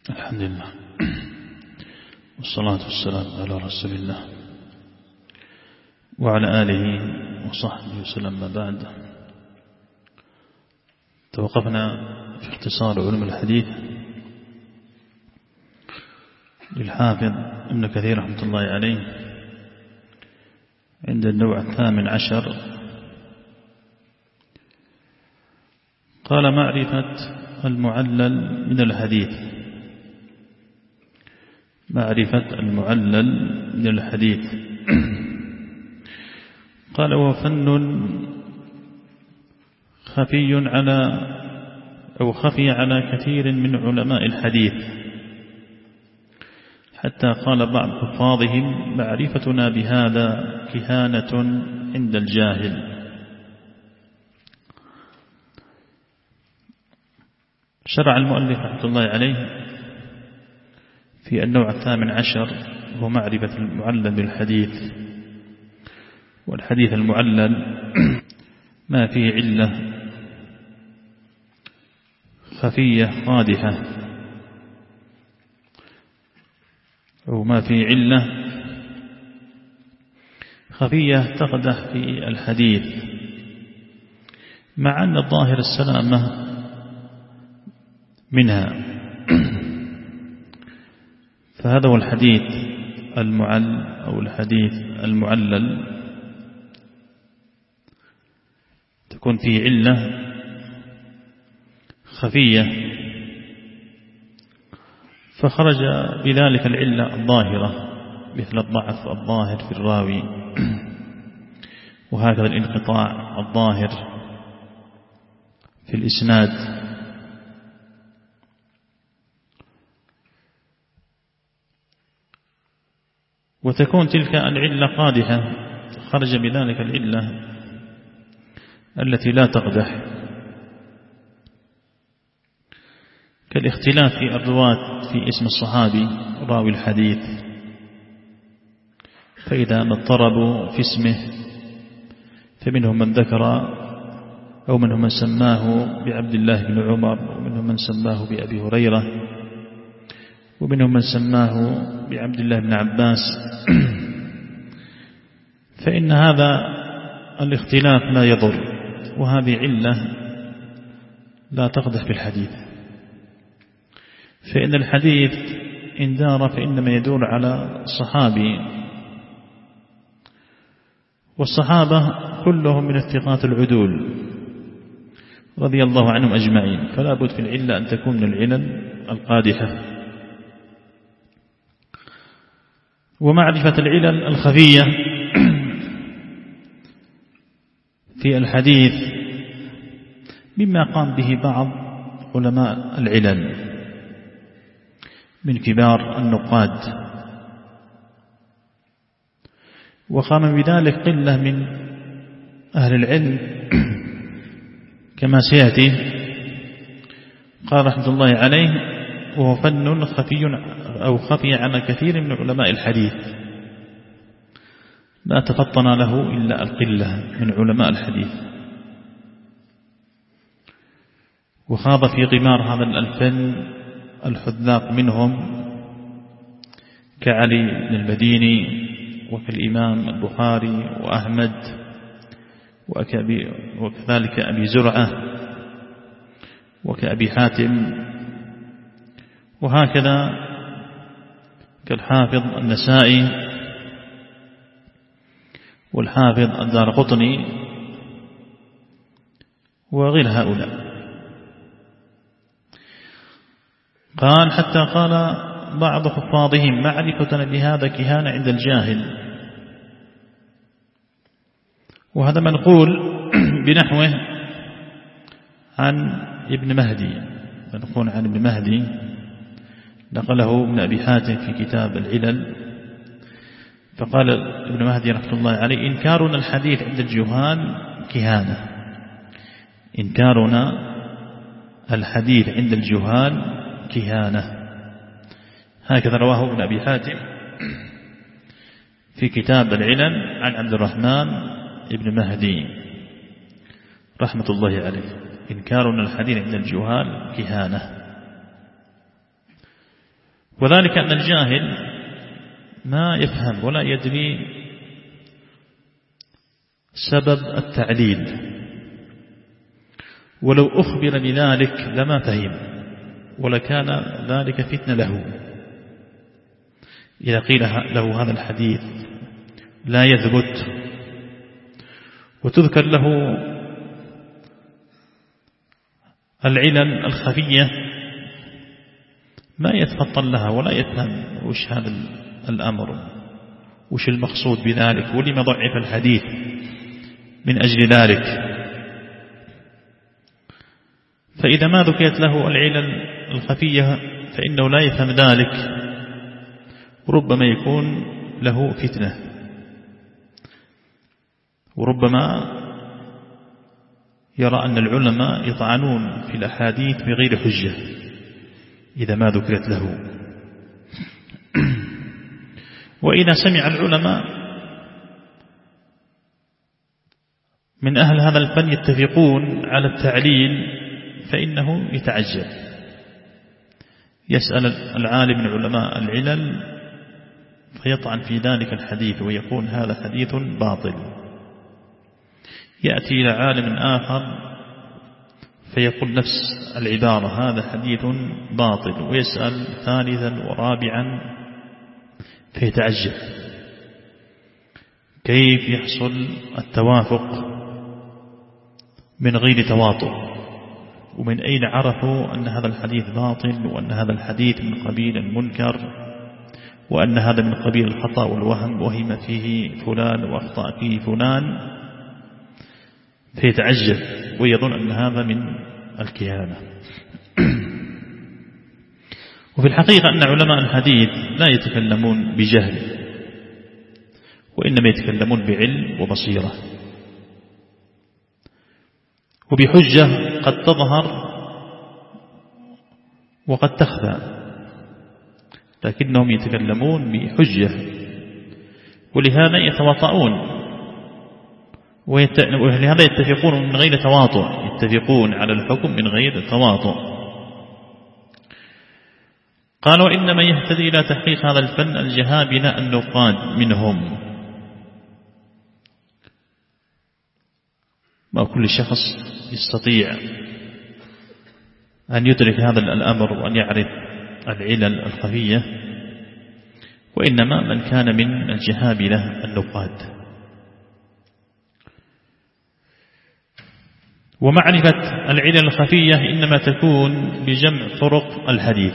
الحمد لله والصلاة والسلام على رسول الله وعلى آله وصحبه وسلم. ما بعد، توقفنا في اختصار علوم الحديث للحافظ ابن كثير رحمة الله عليه عند النوع 18. قال: معرفة المعلل من الحديث. معرفة المعلل من الحديث. قال: وفن خفي على كثير من علماء الحديث، حتى قال بعض حفاظهم: معرفتنا بهذا كهانة عند الجاهل. شرع المؤلف رحمة الله عليه في النوع 18 هو معرفة المعلل بالحديث. والحديث المعلل ما فيه علة خفية قادحة، أو ما فيه علة خفية تقدح في الحديث، مع أن الظاهر السلامة منها. فهذا هو الحديث أو الحديث المعلل، تكون فيه علة خفية فخرج بذلك العلة الظاهرة، مثل الضعف الظاهر في الراوي، وهكذا الانقطاع الظاهر في الإسناد. وتكون تلك العلة قادحة، خرج بذلك العلة التي لا تقدح، كالاختلاف في الرواة في اسم الصحابي راوي الحديث، فإذا ما اضطربوا في اسمه فمنهم من ذكر أو منهم من سماه بعبد الله بن عمر، ومنهم من سماه بأبي هريرة، ومنهم من سماه بعبد الله بن عباس، فإن هذا الاختلاف لا يضر، وهذه علة لا تقدح في الحديث. فإن الحديث إن دار فإنما يدور على صحابي، والصحابة كلهم من الثقات العدول رضي الله عنهم أجمعين، فلا بد في العلة أن تكون من العلل القادحة. ومعرفة العلل الخفية في الحديث مما قام به بعض علماء العلل من كبار النقاد، وقام بذلك قلة من أهل العلم كما سيأتي. قال رحمة الله عليه: وهو فن خفي على كثير من علماء الحديث، لا تفطن له إلا القلة من علماء الحديث. وخاض في غمار هذا الفن الحذاق منهم كعلي بن المديني، وكالإمام البخاري وأحمد، وكذلك أبي زرعة، وكأبي حاتم، وهكذا كالحافظ النسائي والحافظ الدارقطني وغير هؤلاء. قال: حتى قال بعض حفاظهم: معرفتنا بهذا كهانة عند الجاهل. وهذا منقول بنحوه عن ابن مهدي، منقول عن ابن مهدي، نقله ابن أبي حاتم في كتاب العلل. فقال ابن مهدي رحمة الله عليه: إنكارنا الحديث عند الجهال كهانة. إنكارنا الحديث عند الجهال كهانة. هكذا رواه ابن أبي حاتم في كتاب العلل عن عبد الرحمن ابن مهدي رحمة الله عليه: إنكارنا الحديث عند الجهال كهانة. وذلك أن الجاهل ما يفهم ولا يدري سبب التعليل، ولو أخبر بذلك لما فهم ولكان ذلك فتنة له. إذا قيل له هذا الحديث لا يثبت وتذكر له العلل الخفية ما يتفطن لها ولا يفهم وش هذا الأمر، وش المقصود بذلك، ولما ضعف الحديث من أجل ذلك. فإذا ما ذكرت له العلل الخفية فإنه لا يفهم ذلك، وربما يكون له فتنة، وربما يرى أن العلماء يطعنون في الأحاديث بغير حجة إذا ما ذكرت له. وإذا سمع العلماء من أهل هذا الفن يتفقون على التعليل فإنه يتعجب، يسأل العالم من علماء العلل فيطعن في ذلك الحديث ويقول هذا حديث باطل. يأتي إلى عالم آخر فيقول نفس العبارة هذا حديث باطل، ويسأل ثالثا ورابعا فيتعجب كيف يحصل التوافق من غير تواطؤ، ومن أين عرفوا أن هذا الحديث باطل، وأن هذا الحديث من قبيل المنكر، وأن هذا من قبيل الخطأ والوهم، وهم فيه فلان وأخطأ فيه فلان، فيتعجب ويظن أن هذا من الكهانة. وفي الحقيقة أن علماء الحديث لا يتكلمون بجهل، وإنما يتكلمون بعلم وبصيرة وبحجة قد تظهر وقد تخفى، لكنهم يتكلمون بحجة، ولهذا يتواطؤون ولهذا يتفقون من غير تواطؤ، يتفقون على الحكم من غير تواطؤ. قالوا إنما يهتدي إلى تحقيق هذا الفن الجهابنة النقاد منهم. ما كل شخص يستطيع أن يدرك هذا الأمر وأن يعرف العلل الخفية، وإنما من كان من الجهابنة النقاد. ومعرفة العلل الخفية إنما تكون بجمع طرق الحديث،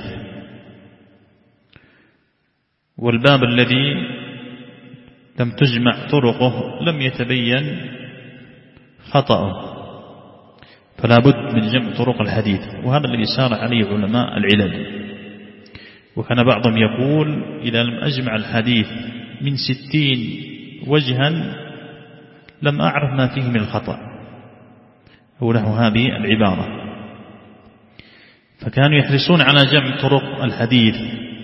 والباب الذي لم تجمع طرقه لم يتبين خطأه، فلا بد من جمع طرق الحديث، وهذا الذي سار عليه علماء العلل. وكان بعضهم يقول إذا لم أجمع الحديث من 60 وجها لم أعرف ما فيه من الخطأ، أو له هذه العبارة. فكانوا يحرصون على جمع طرق الحديث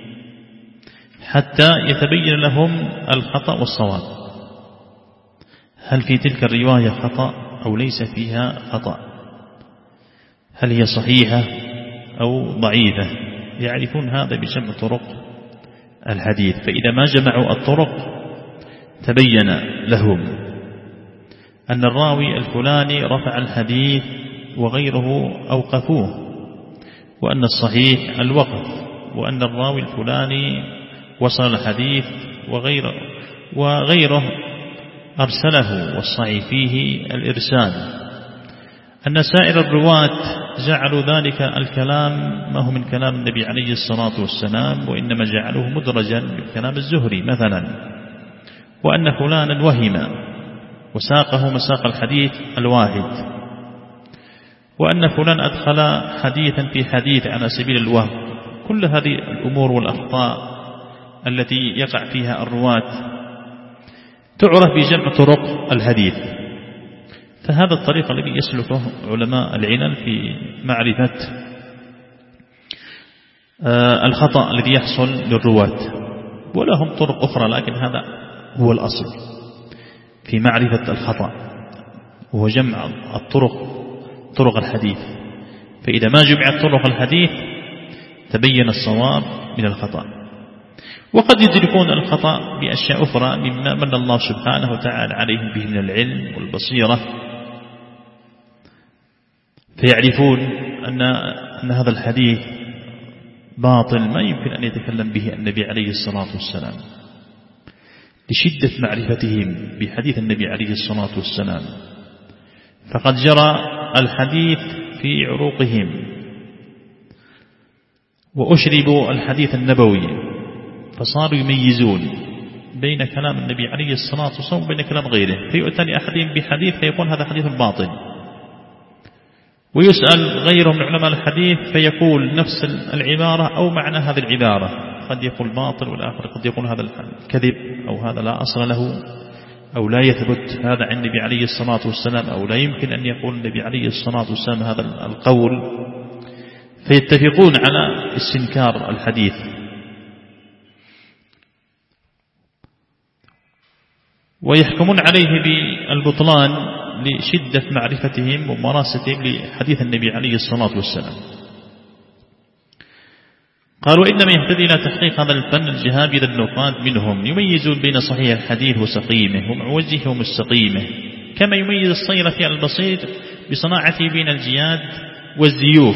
حتى يتبين لهم الخطأ والصواب، هل في تلك الرواية خطأ أو ليس فيها خطأ، هل هي صحيحة أو ضعيفة، يعرفون هذا بجمع طرق الحديث. فإذا ما جمعوا الطرق تبين لهم أن الراوي الفلاني رفع الحديث وغيره أوقفوه، وأن الصحيح الوقف، وأن الراوي الفلاني وصل الحديث وغيره أرسله، والصحيح فيه الإرسال. أن سائر الرواة جعلوا ذلك الكلام ما هو من كلام النبي عليه الصلاة والسلام، وإنما جعلوه مدرجا من كلام الزهري مثلا، وأن فلانا وهم وساقه مساق الحديث الواحد، وأن فلان أدخل حديثا في حديث على سبيل الوهم. كل هذه الأمور والأخطاء التي يقع فيها الرواة تعرف بجمع طرق الحديث. فهذا الطريق الذي يسلكه علماء العلل في معرفة الخطأ الذي يحصل للرواة، ولهم طرق أخرى، لكن هذا هو الأصل في معرفة الخطأ، وهو جمع طرق الحديث. فإذا ما جمعت طرق الحديث تبين الصواب من الخطأ. وقد يدركون الخطأ بأشياء أخرى مما من الله سبحانه وتعالى عليهم به من العلم والبصيرة، فيعرفون أن هذا الحديث باطل ما يمكن أن يتكلم به النبي عليه الصلاة والسلام، لشدة معرفتهم بحديث النبي عليه الصلاة والسلام. فقد جرى الحديث في عروقهم وأشربوا الحديث النبوي، فصاروا يميزون بين كلام النبي عليه الصلاة والسلام وبين كلام غيره، فيؤتى لأحدهم بحديث فيقول هذا حديث باطل، ويسأل غيرهم من علماء الحديث فيقول نفس العبارة أو معنى هذه العبارة، قد يقول باطل والآخر قد يقول هذا الكذب أو هذا لا أصل له أو لا يثبت هذا عن النبي عليه الصلاة والسلام، أو لا يمكن أن يقول النبي عليه الصلاة والسلام هذا القول، فيتفقون على استنكار الحديث. ويحكمون عليه بالبطلان لشدة معرفتهم ومراستهم لحديث النبي عليه الصلاة والسلام. قالوا إنما يهتدي إلى تحقيق هذا الفن الجهابذة النقاد منهم، يميزون بين صحيح الحديث وسقيمه ومعوجه ومستقيمه، كما يميز الصير في البصير بصناعته بين الجياد والزيوف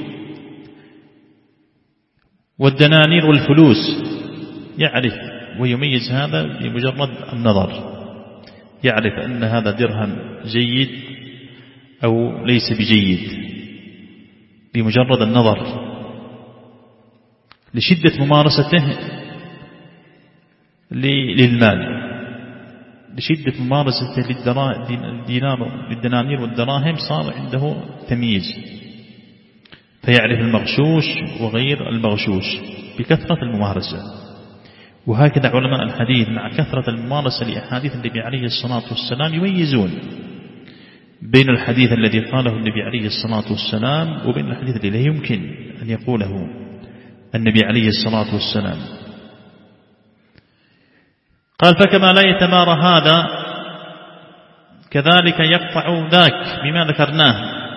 والدنانير والفلوس، يعرف ويميز هذا بمجرد النظر، يعرف أن هذا درهم جيد أو ليس بجيد بمجرد النظر، لشدة ممارسته للمال، لشدة ممارسته للدنانير والدراهم، صار عنده تمييز، فيعرف المغشوش وغير المغشوش بكثرة الممارسة. وهكذا علماء الحديث مع كثرة الممارسة لأحاديث النبي عليه الصلاة والسلام يميزون بين الحديث الذي قاله النبي عليه الصلاة والسلام وبين الحديث الذي لا يمكن أن يقوله النبي عليه الصلاة والسلام. قال فكما لا يتمارى هذا كذلك يقطع ذاك بما ذكرناه،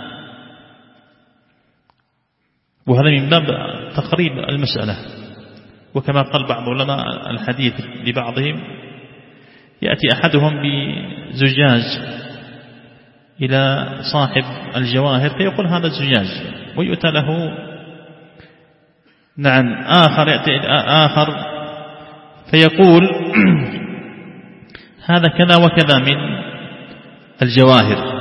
وهذا من باب تقريب المسألة. وكما قال بعض علماء الحديث لبعضهم، يأتي أحدهم بزجاج إلى صاحب الجواهر فيقول هذا الزجاج، ويؤتى له نعم آخر، يأتي آخر فيقول هذا كذا وكذا من الجواهر،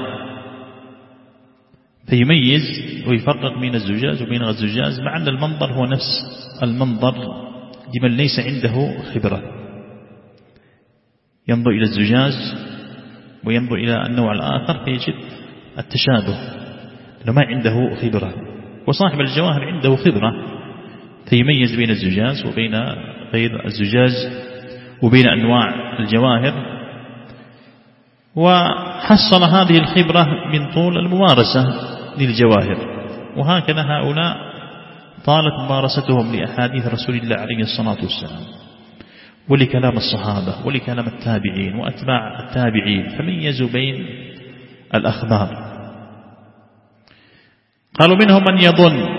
فيميز ويفرق بين الزجاج وبين الزجاج، مع أن المنظر هو نفس المنظر لمن ليس عنده خبرة، ينظر إلى الزجاج وينظر إلى النوع الآخر فيجد التشابه لما عنده خبرة، وصاحب الجواهر عنده خبرة فيميز بين الزجاج وبين غير الزجاج وبين أنواع الجواهر، وحصل هذه الخبرة من طول الممارسة للجواهر. وهكذا هؤلاء طالت ممارستهم لأحاديث رسول الله عليه الصلاة والسلام ولكلام الصحابة ولكلام التابعين وأتباع التابعين، فميزوا بين الأخبار. قالوا منهم من يظن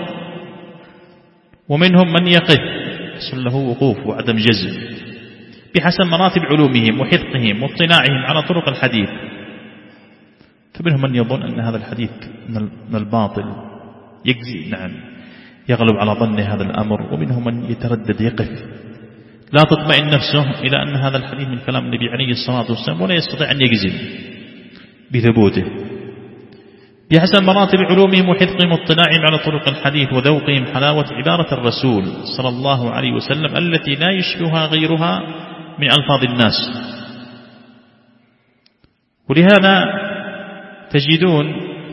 ومنهم من يقف، يحصل له وقوف وعدم جزم بحسب مراتب علومهم وحفظهم واطلاعهم على طرق الحديث، فمنهم من يظن أن هذا الحديث من الباطل يجزي، نعم يغلب على ظن هذا الأمر، ومنهم من يتردد يقف لا تطمئن نفسه إلى أن هذا الحديث من كلام النبي عليه الصلاة والسلام ولا يستطيع أن يجزم بثبوته، بحسب مراتب علومهم وحفظهم واطلاعهم على طرق الحديث وذوقهم حلاوة عبارة الرسول صلى الله عليه وسلم التي لا يشبهها غيرها من ألفاظ الناس. ولهذا تجدون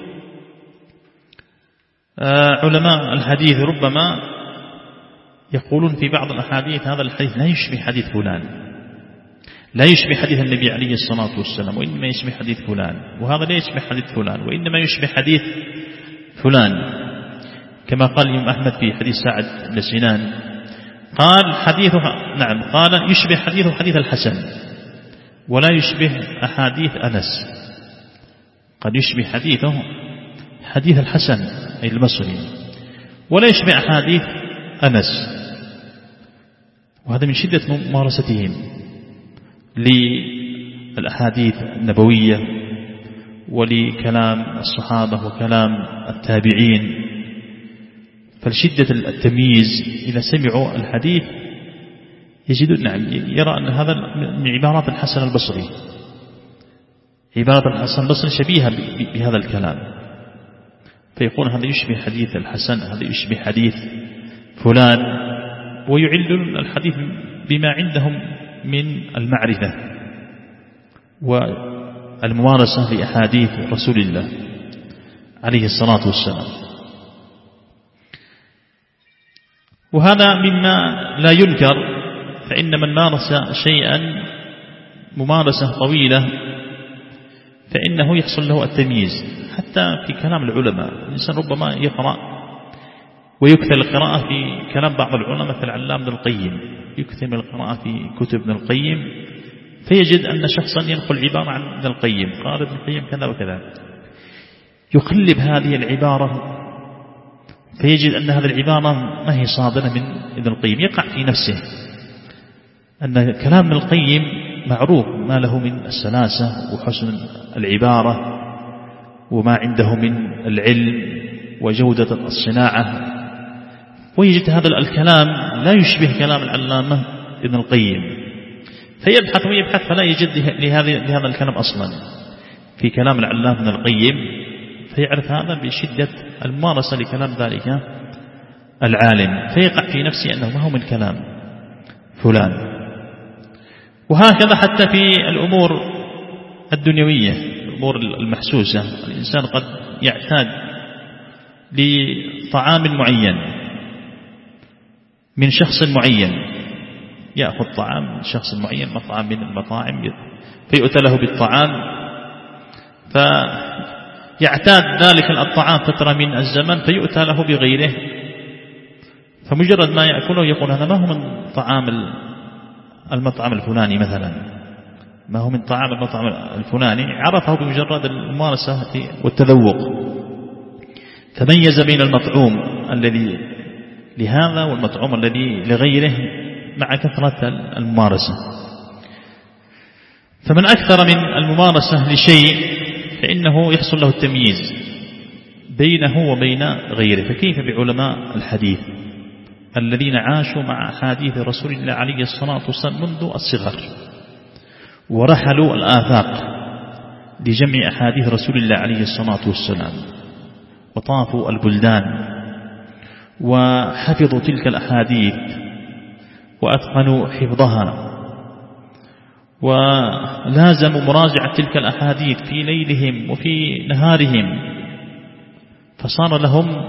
علماء الحديث ربما يقولون في بعض الأحاديث هذا الحديث لا يشبه حديث فلان، لا يشبه حديث النبي عليه الصلاة والسلام، وإنما يشبه حديث فلان، وهذا لا يشبه حديث فلان وإنما يشبه حديث فلان، كما قال الإمام أحمد في حديث سعد بن سنان قال حديثه، نعم قال يشبه حديثه حديث الحسن ولا يشبه أحاديث أنس، قد يشبه حديثه حديث الحسن أي البصري ولا يشبه أحاديث أنس، وهذا من شدة ممارستهم للأحاديث النبوية ولكلام الصحابة وكلام التابعين، فلشدة التمييز إذا سمعوا الحديث يجدون نعم يرى أن هذا من عبارات الحسن البصري، عبارة الحسن البصري شبيهة بهذا الكلام، فيقول هذا يشبه حديث الحسن، هذا يشبه حديث فلان، ويعلل الحديث بما عندهم من المعرفة والممارسة لأحاديث رسول الله عليه الصلاة والسلام. وهذا مما لا ينكر، فإن من مارس شيئا ممارسة طويلة فإنه يحصل له التمييز. حتى في كلام العلماء الإنسان ربما يقرأ ويكثر القراءة في كلام بعض العلماء كالعلامة ابن القيم، يكثر من القراءة في كتب ابن القيم فيجد أن شخصا ينقل عبارة عن ابن القيم، قال ابن القيم كذا وكذا، يقلب هذه العبارة فيجد أن هذه العبارة ما هي صادرة من ابن القيم، يقع في نفسه أن كلام ابن القيم معروف ما له من السلاسة وحسن العبارة وما عنده من العلم وجودة الصناعة، ويجد هذا الكلام لا يشبه كلام العلامة ابن القيم، فيبحث ويبحث فلا يجد لهذا الكلام أصلا في كلام العلامة ابن القيم، فيعرف هذا بشدة الممارسة لكلام ذلك العالم، فيقع في نفسه أنه ما هو من كلام فلان. وهكذا حتى في الأمور الدنيوية، الأمور المحسوسة، الإنسان قد يعتاد لطعام معين من شخص معين، يأخذ طعام من شخص معين، مطعم من المطاعم، فيؤتى له بالطعام، فيعتاد ذلك الطعام فترة من الزمن فيؤتى له بغيره، فمجرد ما يأكله يقول هذا ما هو من طعام المطعم الفلاني مثلا، ما هو من طعام المطعم الفلاني، عرفه بمجرد الممارسة والتذوق، تميز بين المطعوم الذي لهذا والمطعوم الذي لغيره مع كثرة الممارسة. فمن أكثر من الممارسة لشيء فإنه يحصل له التمييز بينه وبين غيره. فكيف بعلماء الحديث الذين عاشوا مع أحاديث رسول الله عليه الصلاة والسلام منذ الصغر، ورحلوا الآفاق لجمع أحاديث رسول الله عليه الصلاة والسلام، وطافوا البلدان وحفظوا تلك الأحاديث وأتقنوا حفظها، ولازموا مراجعة تلك الأحاديث في ليلهم وفي نهارهم، فصار لهم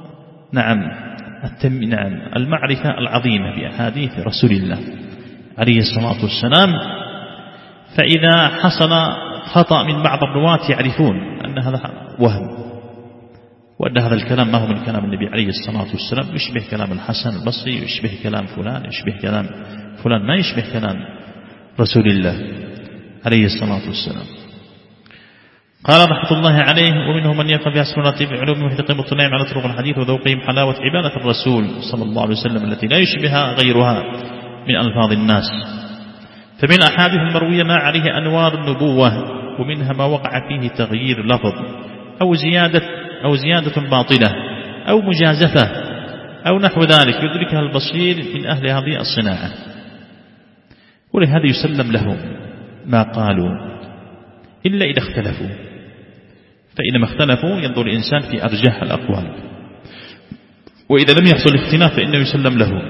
المعرفة العظيمة بأحاديث رسول الله عليه الصلاة والسلام. فإذا حصل خطأ من بعض الرواة يعرفون أن هذا وهم، وأن هذا الكلام ما هو من كلام النبي عليه الصلاة والسلام، يشبه كلام الحسن البصري، يشبه كلام فلان، يشبه كلام فلان، ما يشبه كلام رسول الله عليه الصلاة والسلام. قال رحمة الله عليه: ومنهم من يقف بأسفل بعلوم ويحتقم الطلاب على طرق الحديث وذوقهم حلاوة عبادة الرسول صلى الله عليه وسلم التي لا يشبهها غيرها من ألفاظ الناس. فمن الأحاديث المروية ما عليه أنوار النبوة، ومنها ما وقع فيه تغيير لفظ أو زيادة باطلة أو مجازفة أو نحو ذلك يدركها البصير من أهل هذه الصناعة، ولهذا يسلم لهم ما قالوا إلا إذا اختلفوا، فإذا ما اختلفوا ينظر الإنسان في أرجح الأقوال، وإذا لم يحصل اختلاف فإنه يسلم له،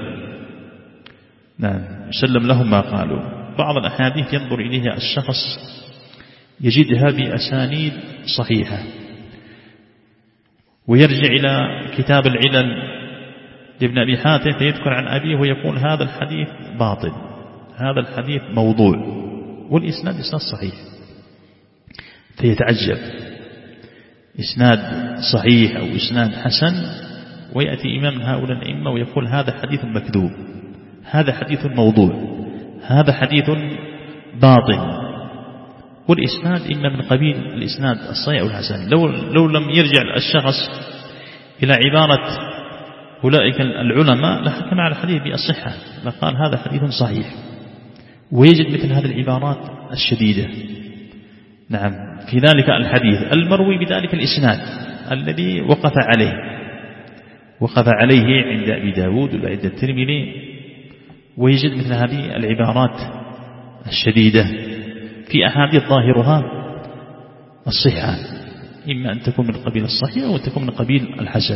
يسلم لهم ما قالوا. بعض الأحاديث ينظر إليها الشخص يجدها بأسانيد صحيحة، ويرجع إلى كتاب العلل لابن أبي حاتم فيذكر عن أبيه ويقول هذا الحديث باطل، هذا الحديث موضوع، والإسناد إسناد صحيح، فيتعجب إسناد صحيح أو إسناد حسن، ويأتي إمام هؤلاء الأئمة ويقول هذا حديث مكذوب، هذا حديث موضوع، هذا حديث باطل، والإسناد إما من قبيل الإسناد الصحيح أو الحسن. لو لم يرجع الشخص إلى عبارة أولئك العلماء لحكم على الحديث بالصحة، لقال هذا حديث صحيح. ويجد مثل هذه العبارات الشديدة، نعم، في ذلك الحديث المروي بذلك الإسناد الذي وقف عليه عند أبي داود وعند الترمذي. ويجد مثل هذه العبارات الشديدة في أحاديث ظاهرها الصحة، إما أن تكون من قبيل الصحيح أو تكون من قبيل الحسن.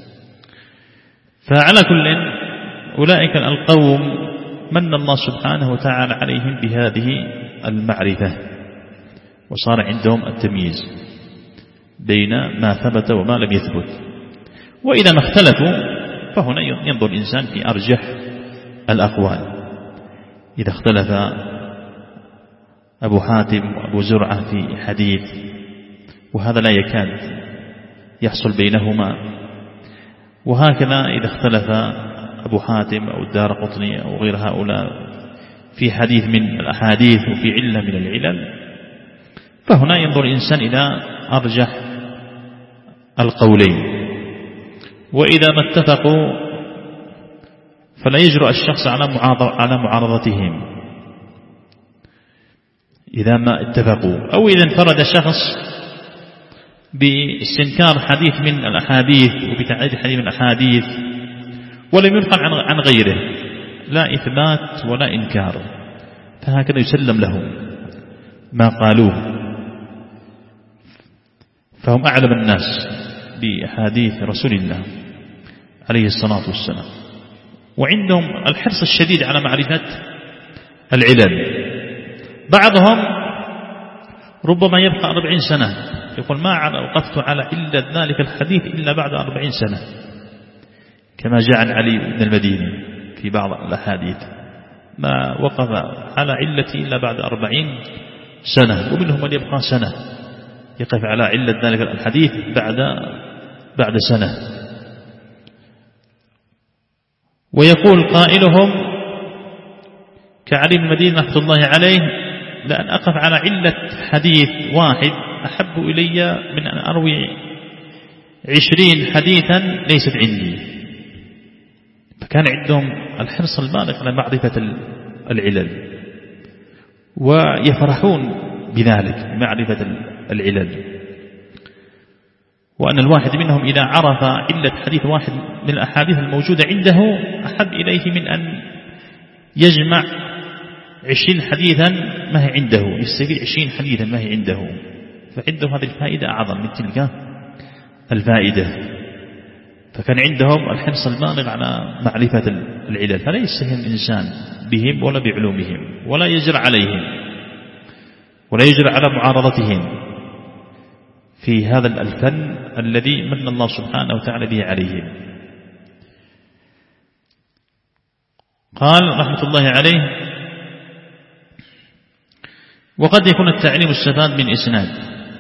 فعلى كل أولئك القوم من الله سبحانه وتعالى عليهم بهذه المعرفة، وصار عندهم التمييز بين ما ثبت وما لم يثبت. وإذا ما اختلفوا فهنا ينظر الإنسان في أرجح الأقوال. إذا اختلف أبو حاتم وأبو زرعة في حديث، وهذا لا يكاد يحصل بينهما، وهكذا إذا اختلف أبو حاتم أو الدارقطني أو غير هؤلاء في حديث من الأحاديث وفي علة من العلل، فهنا ينظر الإنسان إلى أرجح القولين. وإذا ما اتفقوا فلا يجرؤ الشخص على معارضتهم إذا ما اتفقوا، أو إذا انفرد شخص باستنكار حديث من الأحاديث وبتعديد حديث من الأحاديث ولم ينقل عن غيره، لا إثبات ولا إنكار، فهكذا يسلم لهم ما قالوه، فهم أعلم الناس بأحاديث رسول الله عليه الصلاة والسلام، وعندهم الحرص الشديد على معرفة العلل. بعضهم ربما يبقى 40 سنة يقول ما وقفت على علة ذلك الحديث إلا بعد 40 سنة، كما جاء عن علي بن المديني في بعض الأحاديث، ما وقف على علتي إلا بعد 40 سنة، ومنهم من يبقى سنة يقف على علة ذلك الحديث بعد سنة. ويقول قائلهم كعلي بن المديني رحمة الله عليه: لأن أقف على علة حديث واحد أحب إلي من أن أروي 20 حديثا ليست عندي. فكان عندهم الحرص البالغ على معرفة العلل، ويفرحون بذلك معرفة العلل، وأن الواحد منهم إذا عرف علة حديث واحد من الأحاديث الموجودة عنده أحب إليه من أن يجمع 20 حديثا ما هي عنده، يستفيد 20 حديثا ما هي عنده، فعنده هذه الفائدة أعظم من تلك الفائدة. فكان عندهم الحرص البالغ على معرفة العلل، فلا يستهين الإنسان بهم ولا بعلومهم، ولا يجرى عليهم ولا يجرى على معارضتهم في هذا الفن الذي من الله سبحانه وتعالى به عليهم. قال رحمة الله عليه: وقد يكون التعليم السفاد من إسناد،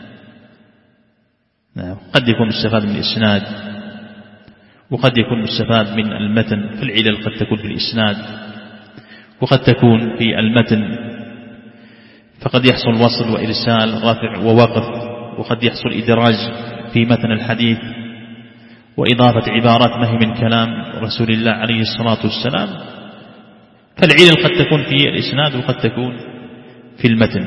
قد يكون السفاد من إسناد، وقد يكون السفاد من المتن. في العلل قد تكون في الإسناد، وقد تكون في المتن، فقد يحصل وصل وإرسال رافع ووقف، وقد يحصل إدراج في متن الحديث وإضافة عبارات ما هي من كلام رسول الله عليه الصلاة والسلام. فالعلل قد تكون في الإسناد وقد تكون في المتن.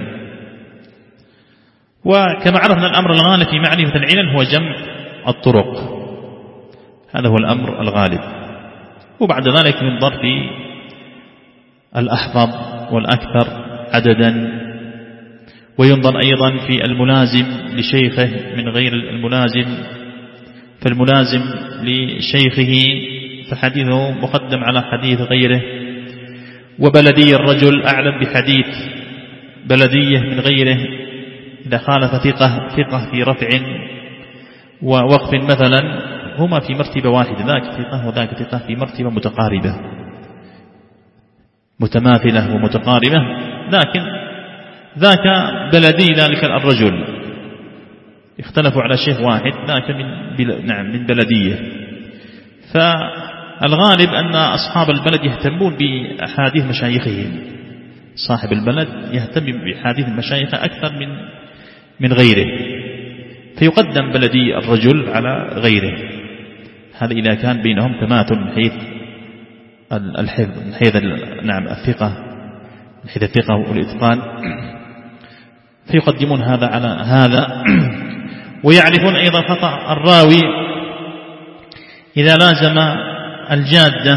وكما عرفنا الأمر الغالب في معرفة العلل هو جمع الطرق، هذا هو الأمر الغالب. وبعد ذلك ينظر في الأحفظ والأكثر عددا، وينظر أيضا في الملازم لشيخه من غير الملازم، فالملازم لشيخه فحديثه مقدم على حديث غيره، وبلدي الرجل أعلم بحديث بلديه من غيره إذا خالف ثقة في رفع ووقف مثلا، هما في مرتبة واحدة، ذاك ثقة وذاك ثقة في مرتبة متقاربة متماثلة ومتقاربة، لكن ذاك بلدي ذلك الرجل اختلفوا على شيخ واحد، ذاك من بلدية. فالغالب أن أصحاب البلد يهتمون بأحاديث مشايخهم، صاحب البلد يهتم بأحاديث المشايخ أكثر من غيره، فيقدم بلدي الرجل على غيره، هذا إذا كان بينهم تماثل من حيث الحفظ، من حيث نعم الثقة، من حيث الثقة والإتقان، فيقدمون هذا على هذا. ويعرفون أيضا خطأ الراوي إذا لازم الجادة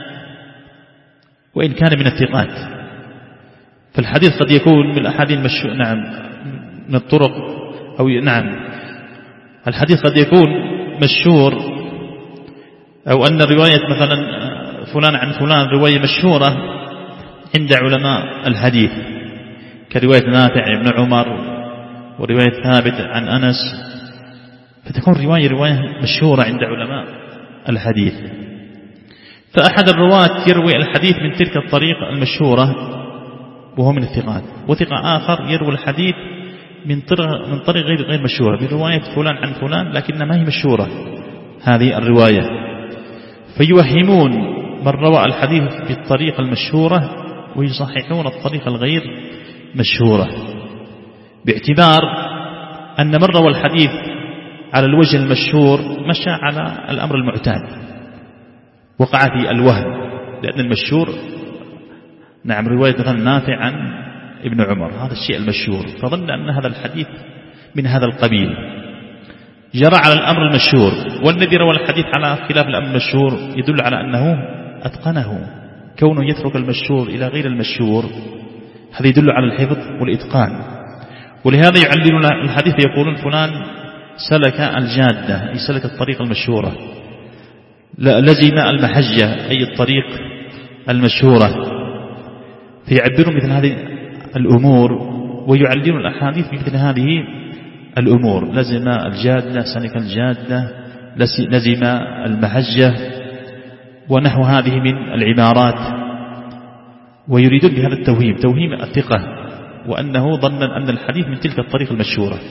وإن كان من الثقات. فالحديث قد يكون من الأحاديث نعم من الطرق، أو نعم الحديث قد يكون مشهور، أو أن الرواية مثلا فلان عن فلان رواية مشهورة عند علماء الحديث، كرواية نافع بن عمر ورواية ثابت عن أنس، فتكون رواية مشهورة عند علماء الحديث. فأحد الرواة يروي الحديث من تلك الطريقة المشهورة وهو من الثقات، وثقة آخر يروي الحديث من طريق غير مشهورة برواية فلان عن فلان، لكنها ما هي مشهورة هذه الرواية، فيوهمون من روى الحديث بالطريقة المشهورة ويصححون الطريقة الغير مشهورة، باعتبار أن من روى الحديث على الوجه المشهور مشى على الأمر المعتاد، وقع في الوهم، لأن المشهور نعم رواية مثلا نافع عن ابن عمر، هذا الشيء المشهور، فظن أن هذا الحديث من هذا القبيل، جرى على الأمر المشهور. والذي روى الحديث على خلاف الأمر المشهور يدل على أنه أتقنه، كونه يترك المشهور إلى غير المشهور هذا يدل على الحفظ والإتقان. ولهذا يعللون الحديث يقولون فلان سلك الجادة، أي سلك الطريق المشهورة، لزم المحجة أي الطريق المشهورة، فيعبرون مثل هذه الأمور ويعللون الأحاديث مثل هذه الأمور، لزم الجادة، سلك الجادة، لزم المحجة، ونحو هذه من العبارات، ويريدون بهذا التوهيم، توهيم الثقة، وأنه ظن أن الحديث من تلك الطريق المشهورة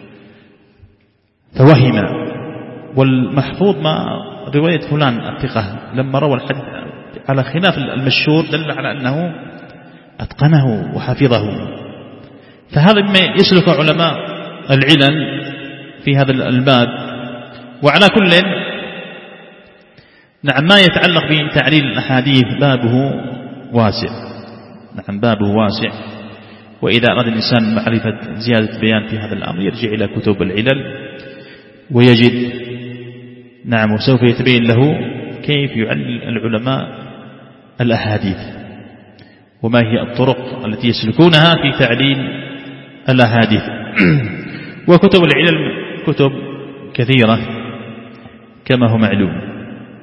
فوهم. والمحفوظ ما رواية فلان الثقة لما روى الحديث على خلاف المشهور دل على أنه أتقنه وحفظه. فهذا مما يسلك علماء العلل في هذا الباب. وعلى كل نعم ما يتعلق بتعليل الأحاديث بابه واسع، نعم بابه واسع، وإذا أراد الإنسان معرفة زيادة بيان في هذا الأمر يرجع إلى كتب العلل ويجد نعم، وسوف يتبين له كيف يعلل العلماء الأحاديث وما هي الطرق التي يسلكونها في تعليل الأحاديث. وكتب العلل كتب كثيرة كما هو معلوم.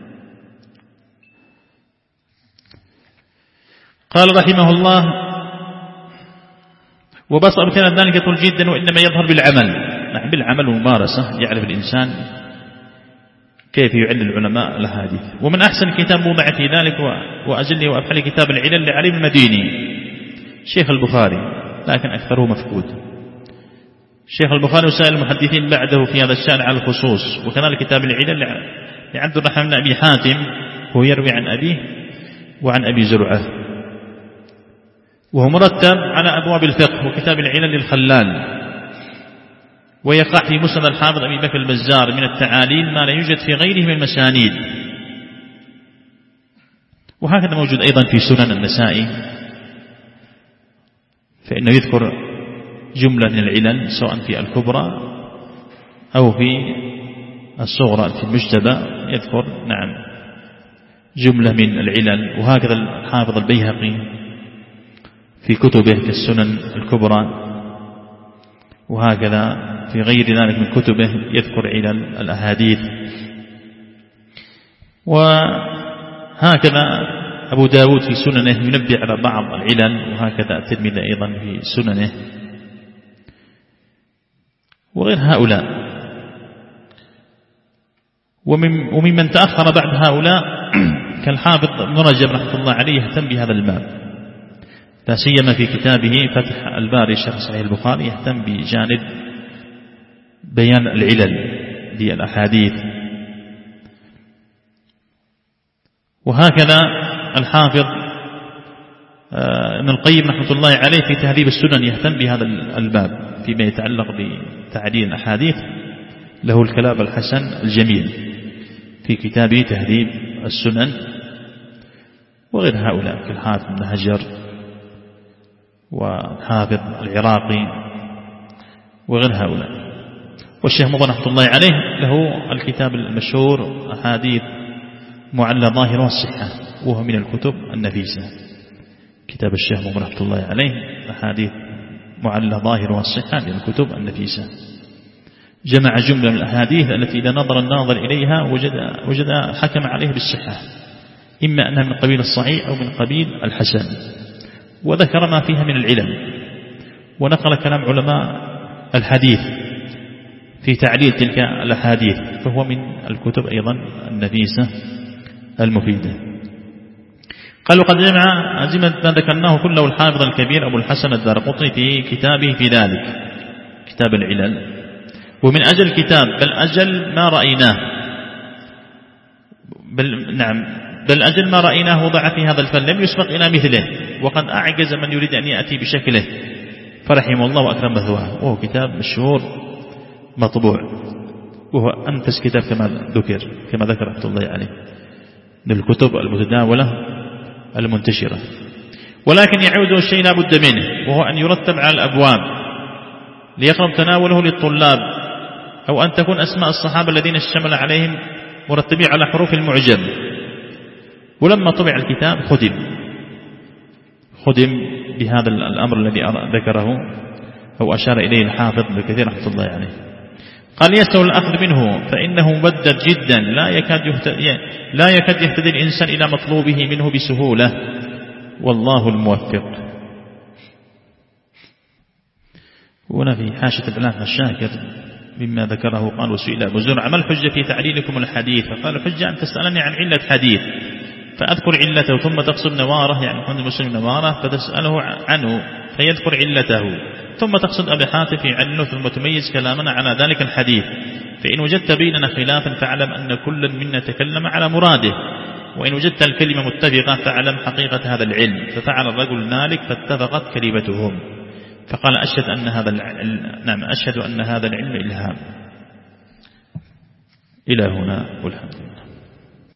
قال رحمه الله: وبسط أمثلة ذلك طول جدا، وإنما يظهر بالعمل، نعم بالعمل والممارسة يعرف الإنسان كيف يعلل العلماء الأحاديث. ومن أحسن كتاب موضع في ذلك وأجل وأفعل كتاب العلل لعلي المديني شيخ البخاري، لكن أكثره مفقود. شيخ البخاري وسائر المحدثين بعده في هذا الشأن على الخصوص. وكذلك كتاب العلل لعبد الرحمن بن أبي حاتم، هو يروي عن أبيه وعن أبي زرعة، وهو مرتب على أبواب الفقه. وكتاب العلل للخلال، ويقع في مسند الحافظ أبي بكر البزار من التعاليل ما لا يوجد في غيره من المسانيد. وهكذا موجود أيضا في سنن النسائي، فإنه يذكر جملة من العلل سواء في الكبرى أو في الصغرى في المجتبى، يذكر نعم جملة من العلل. وهكذا الحافظ البيهقي في كتبه كالسنن الكبرى، وهكذا في غير ذلك من كتبه يذكر علل الأحاديث. وهكذا أبو داود في سننه ينبه على بعض العلل، وهكذا الترمذي أيضا في سننه، وغير هؤلاء. وممن تأخر بعد هؤلاء كالحافظ ابن رجب رحمه الله عليه يهتم بهذا الباب، لا سيما في كتابه فتح الباري شرح صحيح البخاري، يهتم بجانب بيان العلل للأحاديث. وهكذا الحافظ ابن القيم رحمة الله عليه في تهذيب السنن يهتم بهذا الباب فيما يتعلق بتعديل الأحاديث، له الكلام الحسن الجميل في كتابه تهذيب السنن، وغير هؤلاء كالحافظ بن حجر والحافظ العراقي وغير هؤلاء. والشيخ مضر رحمة الله عليه له الكتاب المشهور أحاديث معلى ظاهرها الصحة، وهو من الكتب النفيسة. كتاب الشيخ مضر رحمة الله عليه أحاديث معلى ظاهرها الصحة من الكتب النفيسة، جمع جملة من الأحاديث التي إذا نظر الناظر إليها وجد حكم عليه بالصحة، إما أنها من قبيل الصحيح أو من قبيل الحسن، وذكر ما فيها من العلم، ونقل كلام علماء الحديث في تعليل تلك الأحاديث، فهو من الكتب أيضا النفيسة المفيدة. قال وقد جمع أزمة ما ذكرناه كله الحافظ الكبير أبو الحسن الدارقطني في كتابه في ذلك كتاب العلل، ومن أجل كتاب بل أجل ما رأيناه بل أجل ما رأيناه وضع في هذا الفن لم يسبق إلى مثله، وقد أعجز من يريد أن يأتي بشكله فرحمه الله وأكرم مثواه. وهو كتاب مشهور مطبوع، وهو أنفس كتاب كما ذكر رحمة الله عليه من الكتب المتداولة المنتشرة. ولكن يعود الشيء لا بد منه، وهو أن يرتب على الأبواب ليقرب تناوله للطلاب، أو أن تكون أسماء الصحابة الذين اشتمل عليهم مرتبين على حروف المعجم. ولما طبع الكتاب خدم بهذا الأمر الذي ذكره أو أشار إليه الحافظ ابن كثير رحمة الله عليه. قال يسهل الأخذ منه فإنه مبدد جدا لا يكاد يهتدي الإنسان إلى مطلوبه منه بسهولة، والله الموفق. هنا في حاشة الإعلام الشاكر مما ذكره قال وسئل أبو زرع ما الحجة في تعليلكم الحديث؟ فقال الحجة أن تسألني عن علة حديث فأذكر علته، ثم تقصد نواره يعني محمد مسلم نواره فتسأله عنه فيذكر علته، ثم تقصد أبي حاتم في علته، ثم تميز كلامنا على ذلك الحديث. فإن وجدت بيننا خلافا فاعلم أن كل منا تكلم على مراده، وإن وجدت الكلمة متفقة فاعلم حقيقة هذا العلم. ففعل الرجل ذلك فاتفقت كلمتهم، فقال أشهد أن هذا العلم إلهام. إلى هنا والحمد لله.